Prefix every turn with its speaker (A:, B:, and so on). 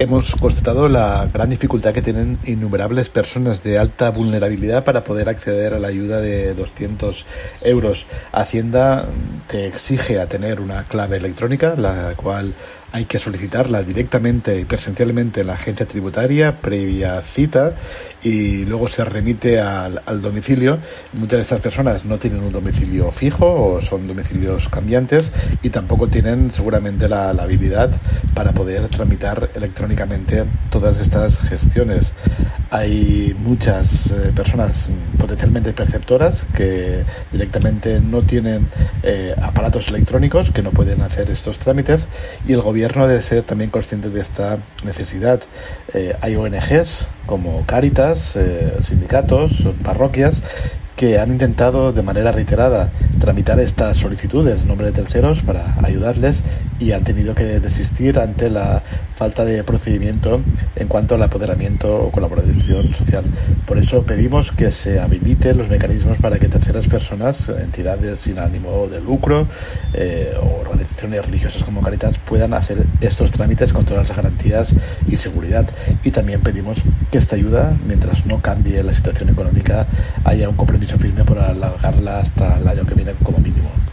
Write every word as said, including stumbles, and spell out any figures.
A: hemos constatado la gran dificultad que tienen innumerables personas de alta vulnerabilidad para poder acceder a la ayuda de doscientos euros. Hacienda te exige a tener una clave electrónica, la cual hay que solicitarla directamente y presencialmente en la agencia tributaria previa cita, y luego se remite al, al domicilio. Muchas de estas personas no tienen un domicilio fijo o son domicilios cambiantes, y tampoco tienen seguramente la, la habilidad para poder tramitar electrónicamente todas estas gestiones. Hay muchas eh, personas potencialmente perceptoras que directamente no tienen eh, aparatos electrónicos, que no pueden hacer estos trámites, y el gobierno debe ser también consciente de esta necesidad. Eh, hay O N Ges como Cáritas, eh, sindicatos, parroquias, que han intentado de manera reiterada tramitar estas solicitudes en nombre de terceros para ayudarles, y han tenido que desistir ante la falta de procedimiento en cuanto al apoderamiento o colaboración social. Por eso pedimos que se habiliten los mecanismos para que terceras personas, entidades sin ánimo de lucro eh, o organizaciones religiosas como Cáritas puedan hacer estos trámites con todas las garantías y seguridad. Y también pedimos que esta ayuda, mientras no cambie la situación económica, haya un compromiso firme por alargarla hasta el año que viene como mínimo.